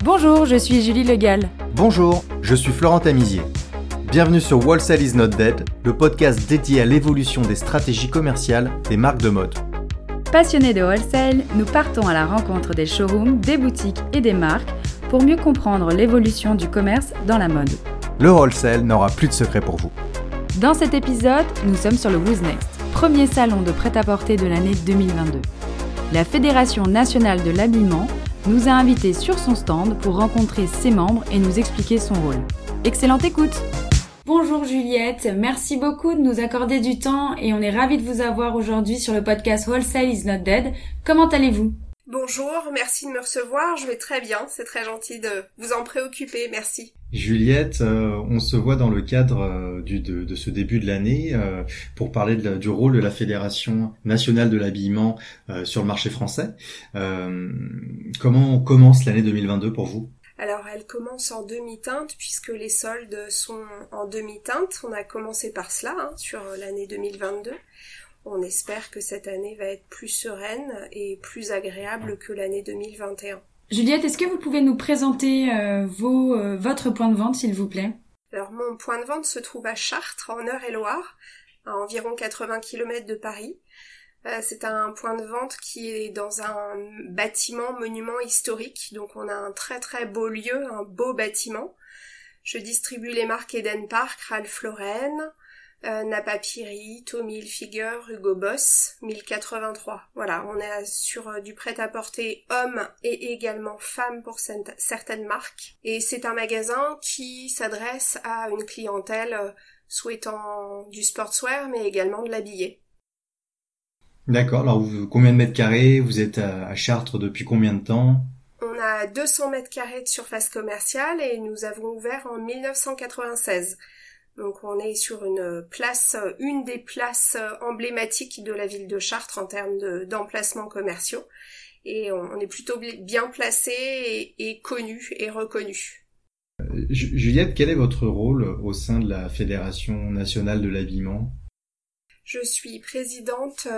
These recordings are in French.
Bonjour, je suis Julie Legal. Bonjour, je suis Florent Tamizier. Bienvenue sur Wholesale is not dead, le podcast dédié à l'évolution des stratégies commerciales des marques de mode. Passionnés de wholesale, nous partons à la rencontre des showrooms, des boutiques et des marques pour mieux comprendre l'évolution du commerce dans la mode. Le wholesale n'aura plus de secret pour vous. Dans cet épisode, nous sommes sur le Who's Next, premier salon de prêt-à-porter de l'année 2022. La Fédération nationale de l'habillement nous a invités sur son stand pour rencontrer ses membres et nous expliquer son rôle. Excellente écoute! Bonjour Juliette, merci beaucoup de nous accorder du temps et on est ravis de vous avoir aujourd'hui sur le podcast Wholesale is not dead. Comment allez-vous? Bonjour, merci de me recevoir, je vais très bien, c'est très gentil de vous en préoccuper, merci. Juliette, on se voit dans le cadre de ce début de l'année pour parler du rôle de la Fédération nationale de l'habillement sur le marché français. Comment commence l'année 2022 pour vous ? Alors elle commence en demi-teinte puisque les soldes sont en demi-teinte, on a commencé par cela sur l'année 2022. On espère que cette année va être plus sereine et plus agréable que l'année 2021. Juliette, est-ce que vous pouvez nous présenter votre point de vente, s'il vous plaît ? Alors mon point de vente se trouve à Chartres, en Eure-et-Loir, à environ 80 km de Paris. C'est un point de vente qui est dans un bâtiment monument historique, donc on a un très très beau lieu, un beau bâtiment. Je distribue les marques Eden Park, Ralph Lauren, Napapijri, Tommy Hilfiger, Hugo Boss, 1083. Voilà, on est sur du prêt-à-porter homme et également femme pour certaines marques. Et c'est un magasin qui s'adresse à une clientèle souhaitant du sportswear mais également de l'habillé. D'accord, alors combien de mètres carrés ? Vous êtes à Chartres depuis combien de temps ? On a 200 mètres carrés de surface commerciale et nous avons ouvert en 1996. Donc on est sur une des places emblématiques de la ville de Chartres en termes d'emplacements commerciaux. Et on est plutôt bien placé et connu et reconnu. Juliette, quel est votre rôle au sein de la Fédération nationale de l'habillement ? Je suis présidente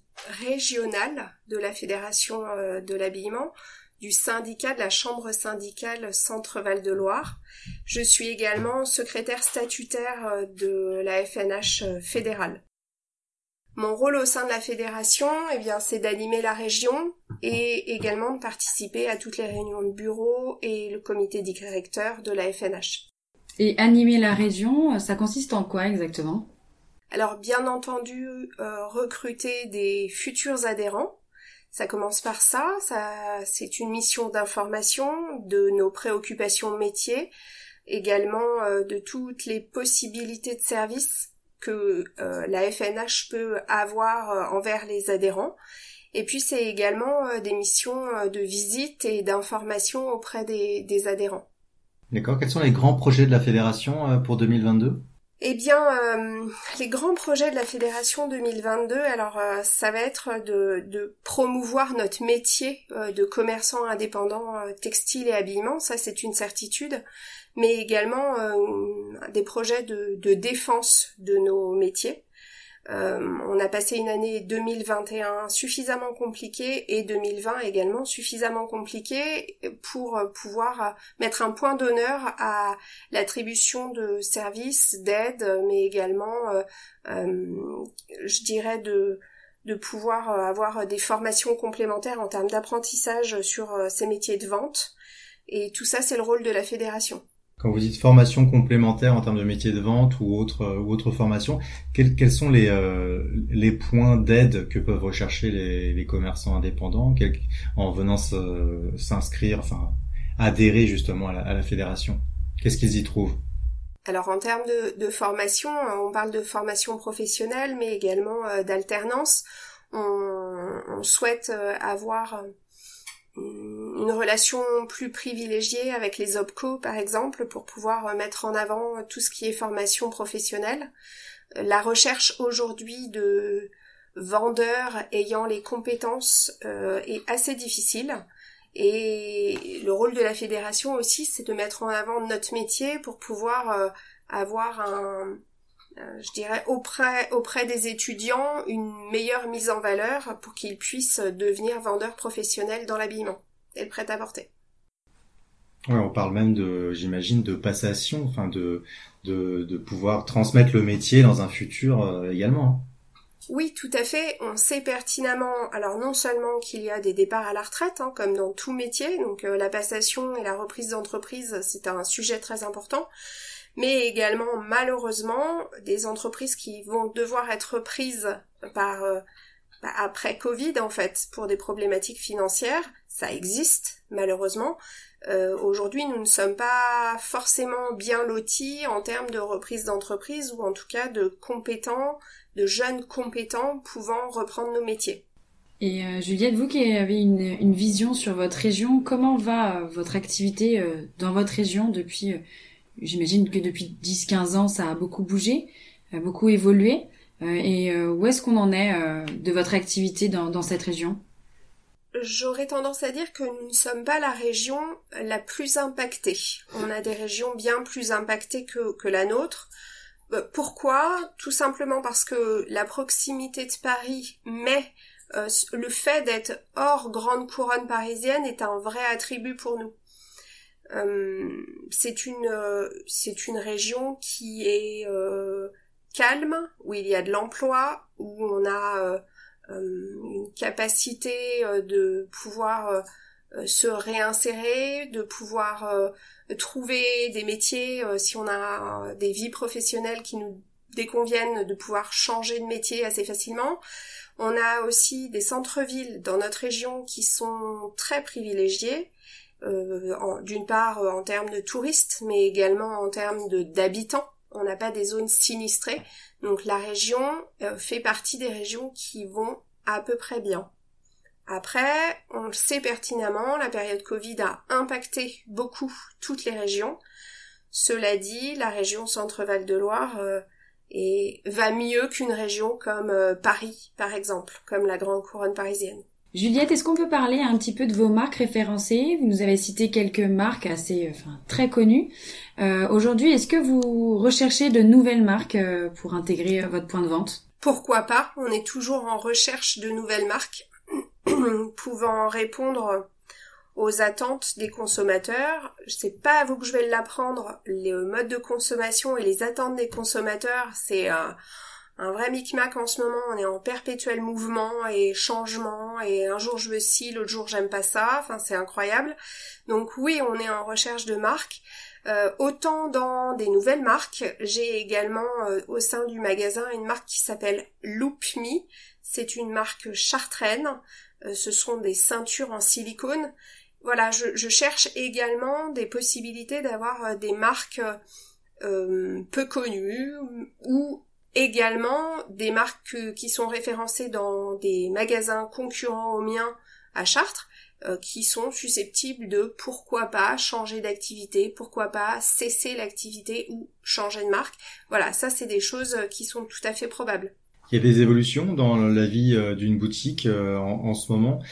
régionale de la Fédération de l'habillement, du syndicat de la Chambre syndicale Centre-Val de Loire. Je suis également secrétaire statutaire de la FNH fédérale. Mon rôle au sein de la fédération, c'est d'animer la région et également de participer à toutes les réunions de bureau et le comité directeur de la FNH. Et animer la région, ça consiste en quoi exactement ? Alors bien entendu, recruter des futurs adhérents. Ça commence par ça, c'est une mission d'information de nos préoccupations métiers, également de toutes les possibilités de services que la FNH peut avoir envers les adhérents. Et puis c'est également des missions de visite et d'information auprès des adhérents. D'accord, quels sont les grands projets de la fédération pour 2022 ? Les grands projets de la Fédération 2022, ça va être de promouvoir notre métier de commerçant indépendant textile et habillement, ça c'est une certitude, mais également des projets de défense de nos métiers. On a passé une année 2021 suffisamment compliquée et 2020 également suffisamment compliquée pour pouvoir mettre un point d'honneur à l'attribution de services, d'aide, mais également, de pouvoir avoir des formations complémentaires en termes d'apprentissage sur ces métiers de vente. Et tout ça, c'est le rôle de la fédération. Quand vous dites formation complémentaire en termes de métier de vente ou autre formation, quels sont les points d'aide que peuvent rechercher les commerçants indépendants en venant adhérer justement à la fédération ? Qu'est-ce qu'ils y trouvent ? Alors en termes de formation, on parle de formation professionnelle mais également d'alternance. On souhaite avoir une relation plus privilégiée avec les OPCO par exemple pour pouvoir mettre en avant tout ce qui est formation professionnelle. La recherche aujourd'hui de vendeurs ayant les compétences est assez difficile et le rôle de la fédération aussi c'est de mettre en avant notre métier pour pouvoir avoir auprès des étudiants, une meilleure mise en valeur pour qu'ils puissent devenir vendeurs professionnels dans l'habillement et le prêt-à-porter. Ouais, on parle même j'imagine, de passation, enfin de pouvoir transmettre le métier dans un futur également. Oui, tout à fait. On sait pertinemment, alors non seulement qu'il y a des départs à la retraite, comme dans tout métier, donc la passation et la reprise d'entreprise, c'est un sujet très important, mais également, malheureusement, des entreprises qui vont devoir être prises après Covid, en fait, pour des problématiques financières. Ça existe, malheureusement. Aujourd'hui, nous ne sommes pas forcément bien lotis en termes de reprise d'entreprise, ou en tout cas de jeunes compétents pouvant reprendre nos métiers. Et Juliette, vous qui avez une vision sur votre région, comment va votre activité dans votre région depuis, j'imagine que depuis 10-15 ans, ça a beaucoup bougé, beaucoup évolué. Et où est-ce qu'on en est de votre activité dans cette région ? J'aurais tendance à dire que nous ne sommes pas la région la plus impactée. On a des régions bien plus impactées que la nôtre. Pourquoi ? Tout simplement parce que la proximité de Paris, mais le fait d'être hors grande couronne parisienne est un vrai attribut pour nous. C'est une région qui est calme, où il y a de l'emploi, où on a une capacité de pouvoir se réinsérer, de pouvoir trouver des métiers si on a des vies professionnelles qui nous déconviennent, de pouvoir changer de métier assez facilement. On a aussi des centres-villes dans notre région qui sont très privilégiés, d'une part en termes de touristes, mais également en termes d'habitants. On n'a pas des zones sinistrées, donc la région fait partie des régions qui vont à peu près bien. Après, on le sait pertinemment, la période Covid a impacté beaucoup toutes les régions. Cela dit, la région Centre-Val de Loire va mieux qu'une région comme Paris, par exemple, comme la grande couronne parisienne. Juliette, est-ce qu'on peut parler un petit peu de vos marques référencées ? Vous nous avez cité quelques marques très connues. Aujourd'hui, est-ce que vous recherchez de nouvelles marques pour intégrer votre point de vente ? Pourquoi pas ? On est toujours en recherche de nouvelles marques pouvant répondre aux attentes des consommateurs. C'est pas à vous que je vais l'apprendre. Les modes de consommation et les attentes des consommateurs, c'est un vrai micmac en ce moment. On est en perpétuel mouvement et changement, et un jour je veux ci, l'autre jour j'aime pas ça, enfin c'est incroyable. Donc oui, on est en recherche de marques. Autant dans des nouvelles marques, j'ai également au sein du magasin une marque qui s'appelle Loop Me. C'est une marque chartraine, ce sont des ceintures en silicone. Voilà, je cherche également des possibilités d'avoir des marques peu connues, ou également des marques qui sont référencées dans des magasins concurrents aux miens à Chartres, qui sont susceptibles de, pourquoi pas, changer d'activité, pourquoi pas cesser l'activité ou changer de marque. Voilà, ça c'est des choses qui sont tout à fait probables. Il y a des évolutions dans la vie d'une boutique en ce moment.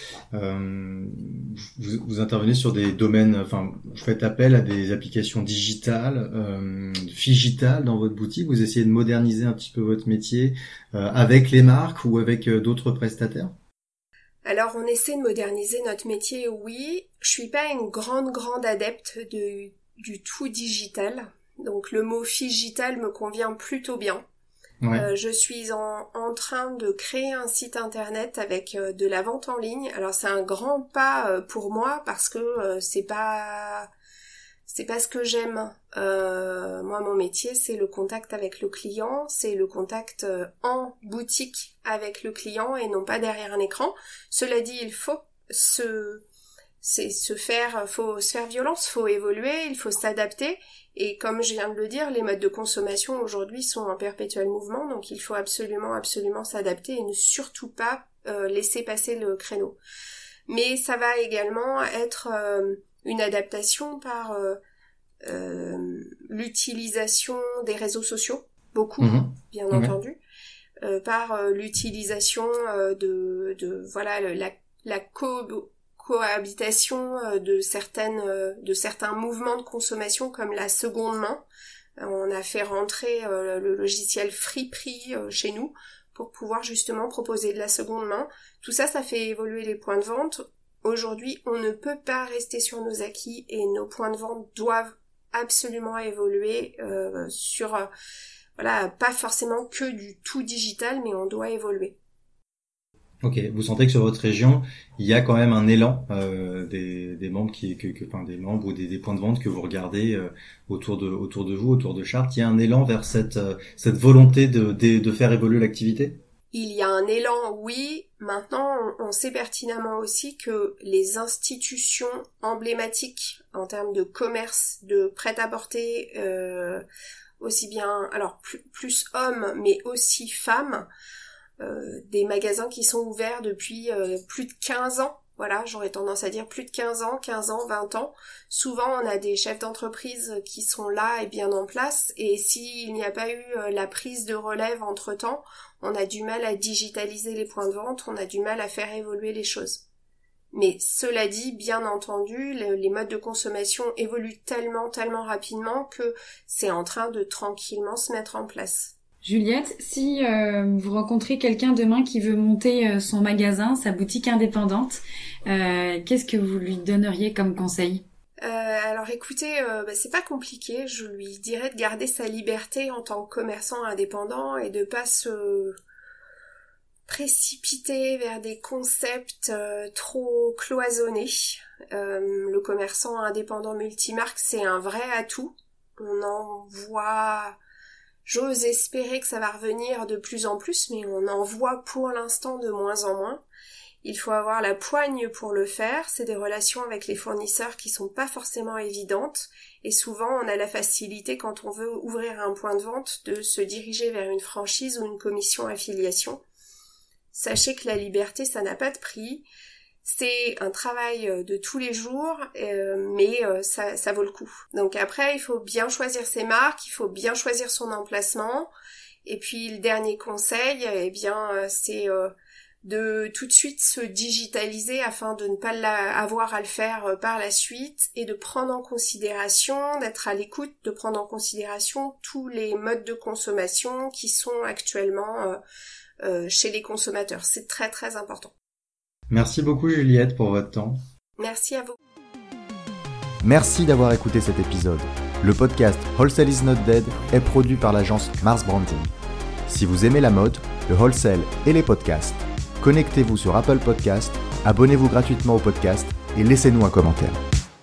Vous intervenez sur des domaines, enfin, vous faites appel à des applications digitales, digitales dans votre boutique. Vous essayez de moderniser un petit peu votre métier avec les marques ou avec d'autres prestataires ? Alors, on essaie de moderniser notre métier, oui. Je suis pas une grande adepte du tout digital. Donc, le mot figital me convient plutôt bien. Ouais. Je suis en train de créer un site internet avec de la vente en ligne. Alors, c'est un grand pas pour moi parce que c'est pas ce que j'aime. Moi, mon métier, c'est le contact avec le client, c'est le contact en boutique avec le client et non pas derrière un écran. Cela dit, il faut se faire violence, faut évoluer, il faut s'adapter. Et comme je viens de le dire, les modes de consommation aujourd'hui sont en perpétuel mouvement, donc il faut absolument s'adapter et ne surtout pas laisser passer le créneau. Mais ça va également être une adaptation par l'utilisation des réseaux sociaux, beaucoup, bien entendu, par l'utilisation de voilà la cohabitation de certains mouvements de consommation comme la seconde main. On a fait rentrer le logiciel Friperie chez nous pour pouvoir justement proposer de la seconde main. Tout ça, ça fait évoluer les points de vente. Aujourd'hui, on ne peut pas rester sur nos acquis et nos points de vente doivent absolument évoluer pas forcément que du tout digital, mais on doit évoluer. Ok, vous sentez que sur votre région, il y a quand même un élan des membres des membres ou des points de vente que vous regardez autour de vous, autour de Chartres, il y a un élan vers cette volonté de faire évoluer l'activité? Il y a un élan, oui. Maintenant, on sait pertinemment aussi que les institutions emblématiques en termes de commerce, de prêt-à-porter, aussi bien, alors plus hommes, mais aussi femmes, des magasins qui sont ouverts depuis plus de 15 ans. Voilà, j'aurais tendance à dire plus de 15 ans, 20 ans. Souvent, on a des chefs d'entreprise qui sont là et bien en place. Et s'il n'y a pas eu la prise de relève entre-temps, on a du mal à digitaliser les points de vente, on a du mal à faire évoluer les choses. Mais cela dit, bien entendu, les modes de consommation évoluent tellement rapidement que c'est en train de tranquillement se mettre en place. Juliette, si vous rencontrez quelqu'un demain qui veut monter son magasin, sa boutique indépendante, qu'est-ce que vous lui donneriez comme conseil ? Alors écoutez, c'est pas compliqué, je lui dirais de garder sa liberté en tant que commerçant indépendant et de pas se précipiter vers des concepts trop cloisonnés. Le commerçant indépendant multimarque, c'est un vrai atout. On en voit... J'ose espérer que ça va revenir de plus en plus, mais on en voit pour l'instant de moins en moins. Il faut avoir la poigne pour le faire, c'est des relations avec les fournisseurs qui sont pas forcément évidentes, et souvent on a la facilité quand on veut ouvrir un point de vente de se diriger vers une franchise ou une commission affiliation. Sachez que la liberté, ça n'a pas de prix, c'est un travail de tous les jours, mais ça vaut le coup. Donc après, il faut bien choisir ses marques, il faut bien choisir son emplacement. Et puis le dernier conseil, c'est de tout de suite se digitaliser afin de ne pas avoir à le faire par la suite et de prendre en considération, d'être à l'écoute, de prendre en considération tous les modes de consommation qui sont actuellement chez les consommateurs. C'est très très important. Merci beaucoup Juliette pour votre temps. Merci à vous. Merci d'avoir écouté cet épisode. Le podcast Wholesale is not dead est produit par l'agence Mars Branding. Si vous aimez la mode, le wholesale et les podcasts, connectez-vous sur Apple Podcasts, abonnez-vous gratuitement au podcast et laissez-nous un commentaire.